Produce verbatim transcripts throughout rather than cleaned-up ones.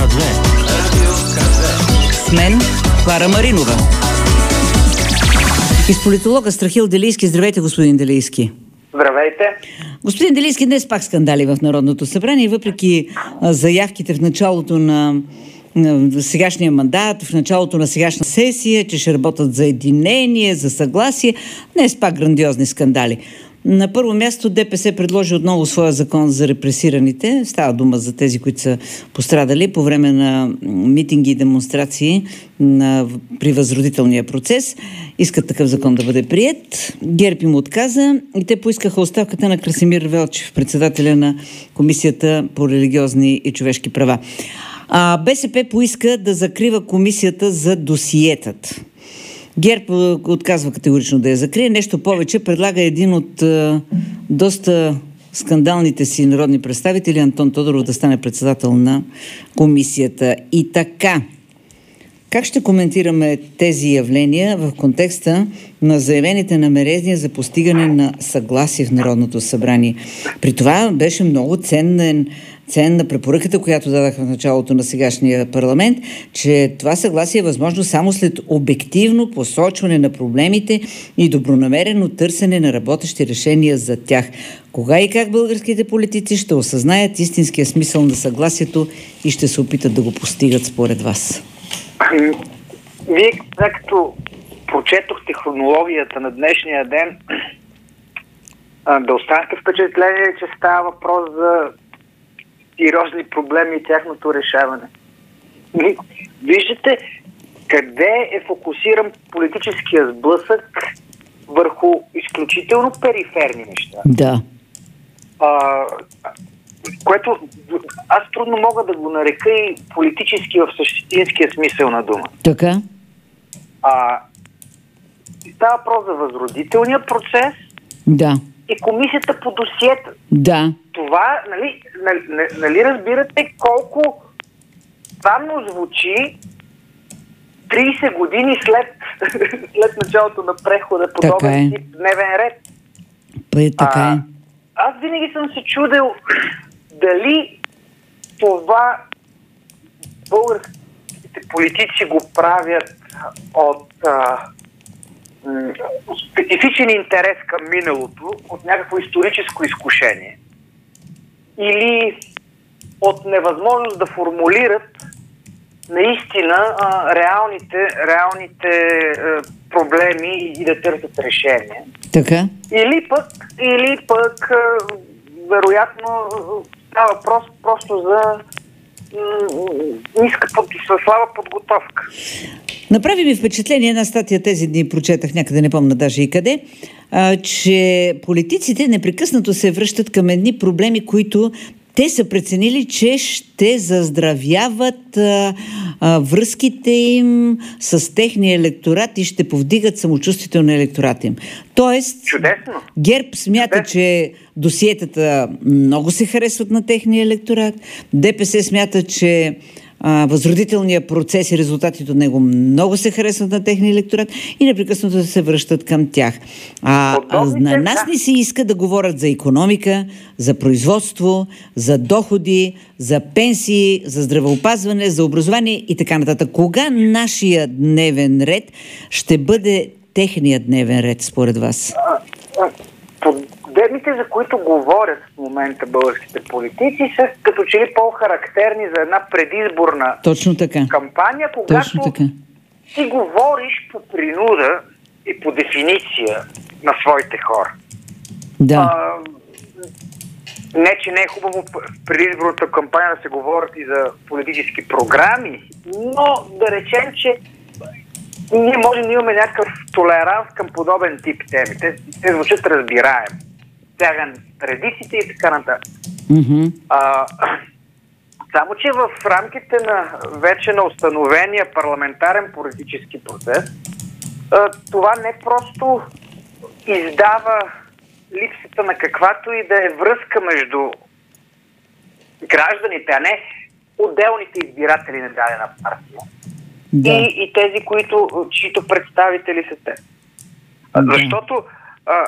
две. Радио К две. С мен Клара Маринова. И с политолога Страхил Делийски. Здравейте, господин Делийски. Здравейте. Господин Делийски, днес пак скандали в Народното събрание, въпреки а, заявките в началото на, на сегашния мандат, в началото на сегашна сесия, че ще работят за единение, за съгласие. Днес пак грандиозни скандали. На първо място ДПС предложи отново своя закон за репресираните. Става дума за тези, които са пострадали по време на митинги и демонстрации на, при възродителния процес. Искат такъв закон да бъде приет. ГЕРБ им отказа и те поискаха оставката на Красимир Велчев, председателя на Комисията по религиозни и човешки права. А БСП поиска да закрива комисията за досиетата. ГЕРБ отказва категорично да я закрие. Нещо повече, предлага един от е, доста скандалните си народни представители, Антон Тодоров, да стане председател на комисията. И така, как ще коментираме тези явления в контекста на заявените намерения за постигане на съгласие в Народното събрание? При това беше много ценен ценна препоръката, която дадах в началото на сегашния парламент, че това съгласие е възможно само след обективно посочване на проблемите и добронамерено търсене на работещи решения за тях. Кога и как българските политици ще осъзнаят истинския смисъл на съгласието и ще се опитат да го постигат според вас? Вие, като прочетохте хронологията на днешния ден, да останете впечатление, че става въпрос за сериозни проблеми и тяхното решаване. Виждате къде е фокусиран политическия сблъсък върху изключително периферни неща. Да. А, което аз трудно мога да го нарека и политически в същинския смисъл на дума. Така. А, става въпрос за възродителния процес. Да. И комисията по досиета. Да. Това, нали, нали, нали разбирате колко странно звучи трийсет години след, след началото на прехода подобен е. Тип дневен ред. Пъй, така е. А, аз винаги съм се чудел дали това българските политици го правят от а, м- специфичен интерес към миналото, от някакво историческо изкушение, или от невъзможност да формулират наистина а, реалните, реалните а, проблеми и да търсят решение. Така. Или пък, или пък а, вероятно става въпрос просто за ниска под, слаба подготовка. Направи ми впечатление, една статия тези дни прочетах някъде, не помня даже и къде, а, че политиците непрекъснато се връщат към едни проблеми, които те са преценили, че ще заздравяват а, а, връзките им с техния електорат и ще повдигат самочувствието на електората им. Тоест, чудесно. ГЕРБ смята, чудесно, че досиетата много се харесват на техния електорат. ДПС смята, че а, възродителният процес и резултатите от него много се харесват на техния електорат и непрекъснато се връщат към тях. А, а на нас ни се иска да говорят за икономика, за производство, за доходи, за пенсии, за здравеопазване, за образование и така нататък. Кога нашия дневен ред ще бъде техният дневен ред, според вас? Проблемите, за които говорят в момента българските политици, са като че ли по-характерни за една предизборна Точно така. кампания, когато Точно така. ти говориш по принуда и по дефиниция на своите хора. Да. А, не, че не е хубаво в предизборната кампания да се говорят и за политически програми, но да речем, че ние можем да имаме някакъв толеранс към подобен тип теми. Те, те звучат разбираем. Тяган традициите и така нататък. Mm-hmm. А, само, че в рамките на вече на установения парламентарен политически процес, а, това не просто издава липсата на каквато и да е връзка между гражданите, а не отделните избиратели на дадена партия. Да. И, и тези, които, чието представители са те. Да. Защото а,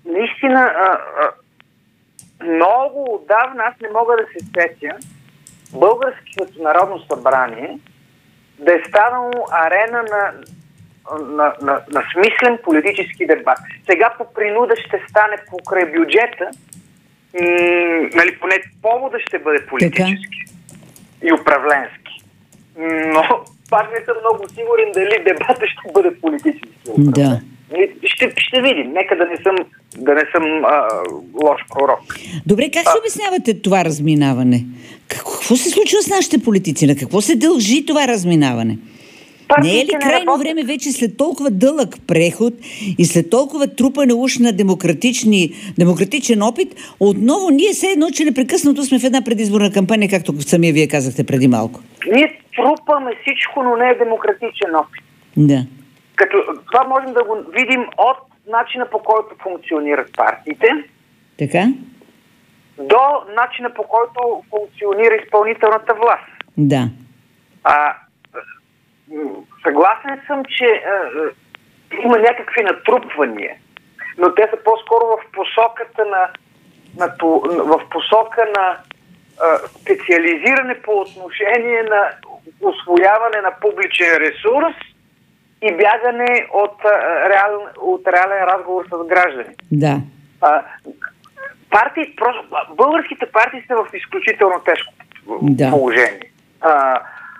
наистина а, а, много отдавна аз не мога да се сетя Българското народно събрание да е станало арена на, на, на, на смислен политически дебат. Сега по принуда ще стане покрай бюджета, м- нали, поне повода ще бъде политически и управленски. Но пак не съм много сигурен дали дебата ще бъде политически. Да. Ще, ще видим. Нека да не съм, да не съм а, лош пророк. Добре, как се обяснявате това разминаване? Какво се случва с нашите политици? На какво се дължи това разминаване? Не е ли крайно време вече след толкова дълъг преход и след толкова трупане уж на демократични, демократичен опит, отново ние все едно, че непрекъснато сме в една предизборна кампания, както самия вие казахте преди малко? Ние трупаме всичко, но не е демократичен опит. Да. Като това можем да го видим от начина, по който функционират партиите, така, до начина, по който функционира изпълнителната власт. Да. А, съгласен съм, че а, има някакви натрупвания, но те са по-скоро в посоката на, на в посока на а, специализиране по отношение на усвояване на публичен ресурс и бягане от, а, реал, от реален разговор с граждани. Да. А, партии, просто, българските партии са в изключително тежко да. положение. А,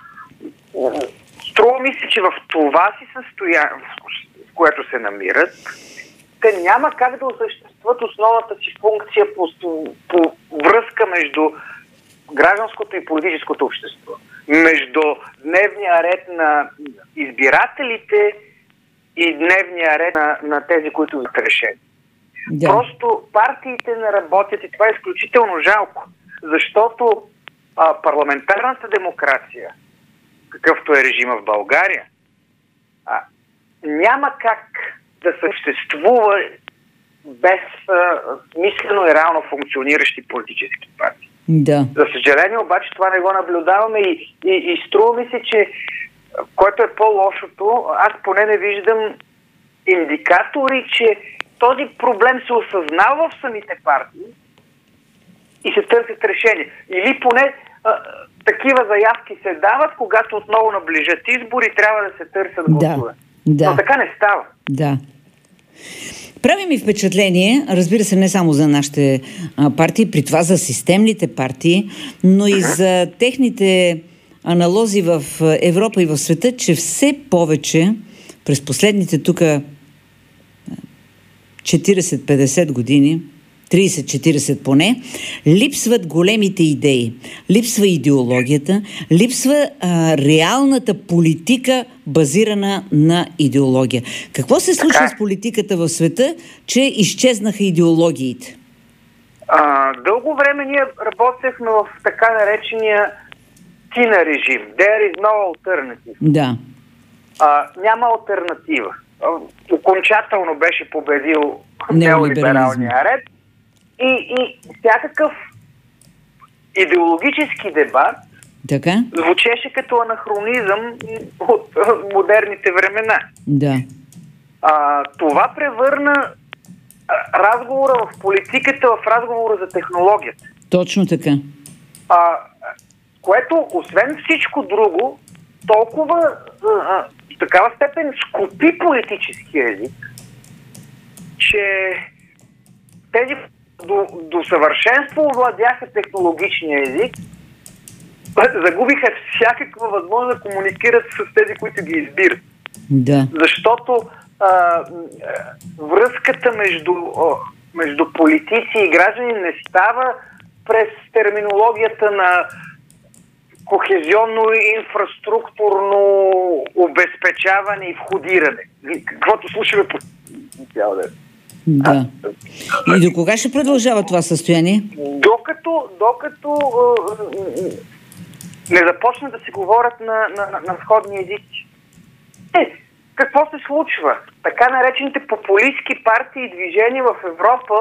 струва ми се, че в това си състояние, в което се намират, те няма как да осъществят основната си функция по, по връзка между гражданското и политическото общество. Между дневния ред на избирателите и дневния ред на, на тези, които вземат решение. Да. Просто партиите не работят и това е изключително жалко, защото а, парламентарната демокрация, какъвто е режима в България, а, няма как да съществува без а, смислено и реално функциониращи политически партии. Да. За съжаление обаче това не го наблюдаваме и, и, и струва ми се, че което е по-лошото, аз поне не виждам индикатори, че този проблем се осъзнава в самите партии и се търсят решения. Или поне а, такива заявки се дават, когато отново наближат избори, трябва да се търсят гласове. Да, да. Но така не става. Да. Прави ми впечатление, разбира се, не само за нашите а, партии, при това за системните партии, но и за техните аналози в Европа и в света, че все повече през последните тук четирийсет-петдесет години, трийсет-четирийсет поне, липсват големите идеи, липсва идеологията, липсва а, реалната политика, базирана на идеология. Какво се случва така с политиката в света, че изчезнаха идеологиите? А, дълго време ние работехме в така наречения тина режим. There is no alternative. Да. А, няма алтернатива. Окончателно беше победил неолибералния ред и, и всякакъв идеологически дебат така звучеше като анахронизъм от модерните времена. Да. А, това превърна разговора в политиката в разговора за технологията. Точно така. А, което, освен всичко друго, толкова а, в такава степен скупи политически език, че тези до, до съвършенство овладяха технологичния език, загубиха всякаква възможност да комуникират с тези, които ги избират. Да. Защото а, връзката между, между политици и граждани не става през терминологията на кохезионно и инфраструктурно обезпечаване и входиране. Каквото слушаме по цял ден. Да. И до кога ще продължава това състояние? Докато, докато е, не започне да се говорят на, на, на, на сходни езици. Е, какво се случва? Така наречените популистски партии и движения в Европа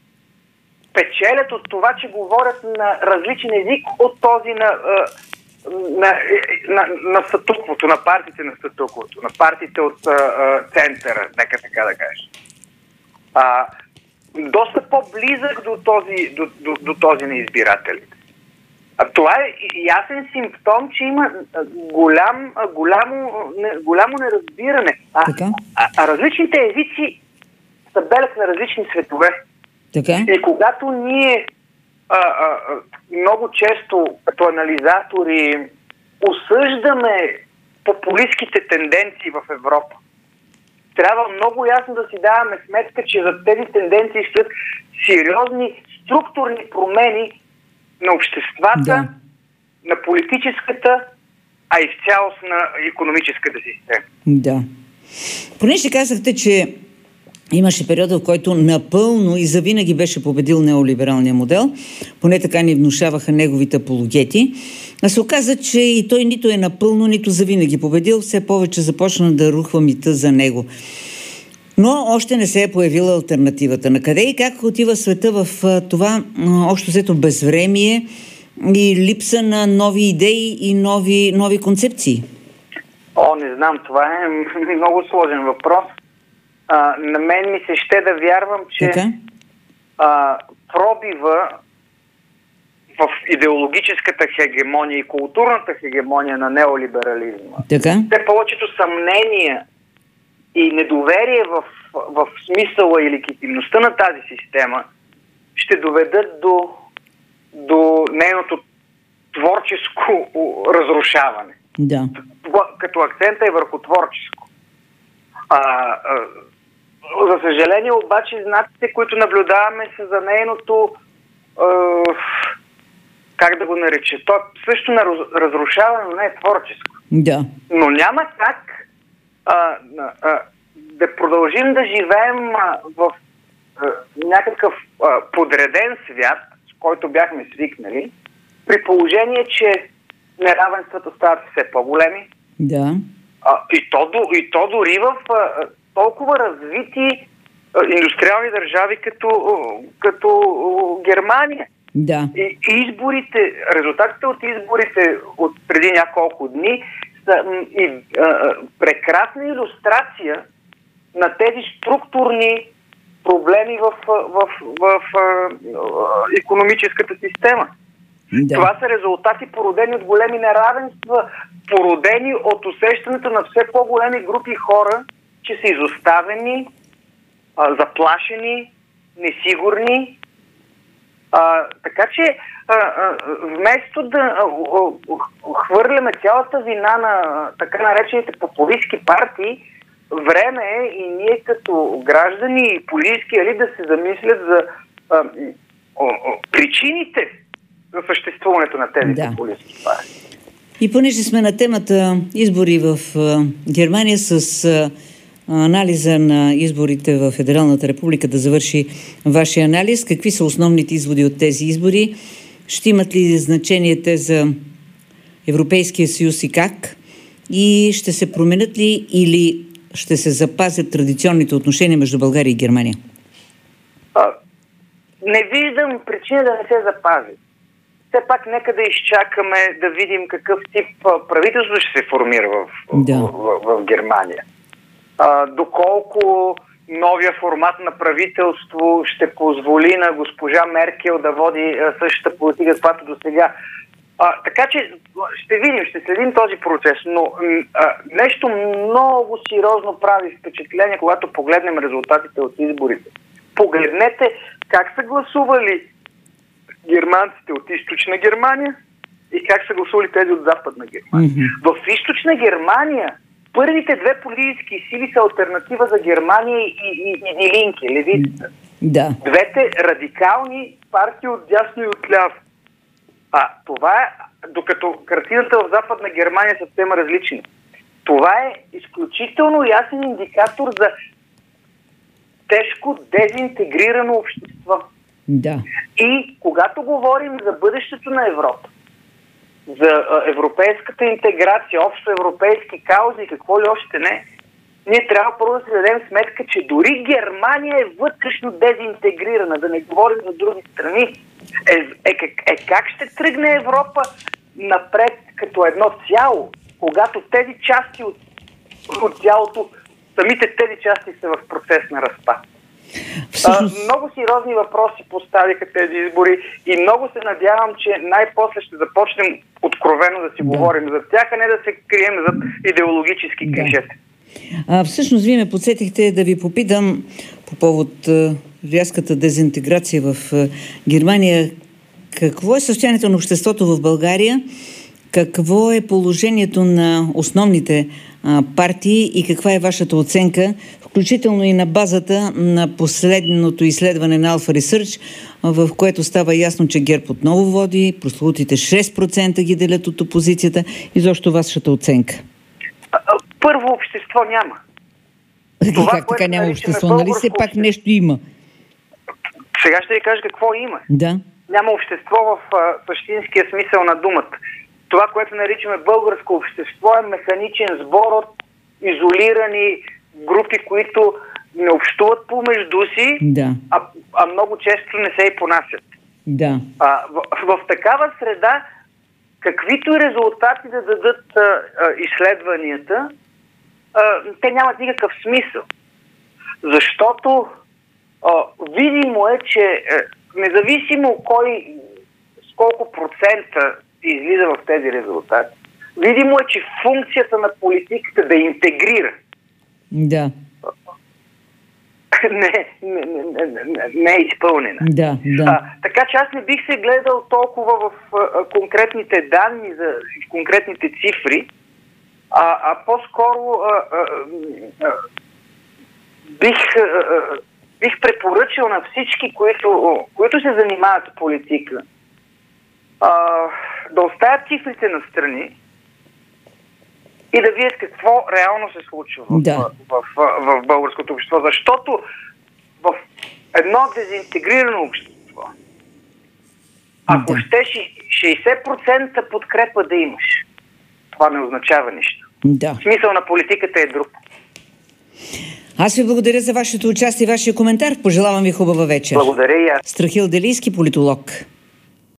печелят от това, че говорят на различен език от този на, на, на, на статуквото, на партиите на статуквото, на партиите от а, центъра, нека така да кажа. А, доста по-близък до този, до, до, до този на избирателите. А това е ясен симптом, че има голям, голямо, голямо неразбиране. А, а, а различните езици са белег на различни светове. Така? И когато ние а, а, много често като анализатори осъждаме популистските тенденции в Европа, трябва много ясно да си даваме сметка, че за тези тенденции стоят сериозни структурни промени на обществата, да. на политическата, а и в цялост на икономическата система. Да. Понеже казахте, че имаше период, в който напълно и завинаги беше победил неолибералния модел, поне така ни внушаваха неговите апологети, а се оказа, че и той нито е напълно, нито завинаги победил, все повече започна да рухва мита за него. Но още не се е появила алтернативата. Накъде и как отива света в това общо взето безвремие и липса на нови идеи и нови, нови концепции? О, не знам, това е много сложен въпрос. А, на мен ми се ще да вярвам, че а, пробива в идеологическата хегемония и културната хегемония на неолиберализма. Така? Те повечето съмнения и недоверие в, в смисъла и легитимността на тази система ще доведат до, до нейното творческо разрушаване. Да. Като акцента е върху творческо. А, а, за съжаление обаче знаците, които наблюдаваме, са за нейното а, как да го нарече, то също на разрушаване, но не е творческо. Да. Но няма как а, а, да продължим да живеем а, в а, някакъв а, подреден свят, с който бяхме свикнали, при положение, че неравенствата стават все по-големи. Да. А, и, то, и то дори в а, толкова развити а, индустриални държави като, като а, Германия. Да. И изборите, резултатите от изборите от преди няколко дни са и, а, прекрасна илюстрация на тези структурни проблеми в, в, в, в а, икономическата система. Да. Това са резултати, породени от големи неравенства, породени от усещането на все по-големи групи хора, че са изоставени, а, заплашени, несигурни. А, така че а, а, вместо да а, а, хвърляме цялата вина на а, така наречените популистки партии, време е и ние като граждани и политически елит да се замислят за а, а, а, причините за съществуването на тези да. популистки партии. И понеже сме на темата избори в а, Германия, с а, анализа на изборите в Федералната република да завърши вашия анализ. Какви са основните изводи от тези избори? Ще имат ли значение те за Европейския съюз и как? И ще се променят ли или ще се запазят традиционните отношения между България и Германия? А, не виждам причина да не се запази. Все пак нека да изчакаме да видим какъв тип правителство ще се формира в, да. в, в, в Германия. А, доколко новия формат на правителство ще позволи на госпожа Меркел да води а, същата политика, каквато до сега. А, така че ще видим, ще следим този процес, но а, нещо много сериозно прави впечатление, когато погледнем резултатите от изборите. Погледнете как са гласували германците от източна Германия и как са гласували тези от западна Германия. Mm-hmm. В източна Германия първите две политически сили са алтернатива за Германия и, и, и Дилинке, левицата. Да. Двете радикални партии от дясно и от ляво. А това е, докато картината в Западна Германия е съвсем различна. Това е изключително ясен индикатор за тежко дезинтегрирано общество. Да. И когато говорим за бъдещето на Европа, за европейската интеграция, общо европейски каузи и какво ли още не, ние трябва първо да си дадем сметка, че дори Германия е вътрешно дезинтегрирана, да не говорим за други страни. Е, е, е, е как ще тръгне Европа напред като едно цяло, когато тези части от, от цялото, самите тези части са в процес на разпад? Всъщност... А, много сериозни въпроси поставиха тези избори и много се надявам, че най-после ще започнем откровено да си да. говорим за тях, а не да се крием зад идеологически да. клишета. А, всъщност, вие ме подсетихте да ви попитам по повод а, рязката дезинтеграция в а, Германия. Какво е състоянието на обществото в България? Какво е положението на основните а, партии и каква е вашата оценка, включително и на базата на последното изследване на Alpha Research, в което става ясно, че ГЕРБ отново води, прословутите шест процента ги делят от опозицията. И защо вашата оценка? Първо, общество няма. Това, как така няма общество? Нали все пак общество... нещо има? Сега ще ви кажа какво има. Да. Няма общество в а, същинския смисъл на думата. Това, което наричаме българско общество, е механичен сбор от изолирани групи, които не общуват помежду си, да. а, а много често не се и понасят. Да. А, в, в такава среда, каквито и резултати да дадат а, а, изследванията, а, те нямат никакъв смисъл. Защото а, видимо е, че а, независимо кой с колко процента излиза в тези резултати, видимо е, че функцията на политиката да интегрира. Да. Не, не, не, не, не е изпълнена. Да, да. А, така че аз не бих се гледал толкова в а, конкретните данни, за конкретните цифри, а, а по-скоро а, а, а, бих, а, бих препоръчал на всички, които, които се занимават с политика, а, да оставят цифрите настрани и да видят какво реално се случва в, да. в, в, в, в българското общество. Защото в едно дезинтегрирано общество, ако да. щеш шейсет процента подкрепа да имаш, това не означава нищо. Да. Смисъл на политиката е друг. Аз ви благодаря за вашето участие и вашия коментар. Пожелавам ви хубава вечер. Благодаря и аз. Страхил Делийски, политолог.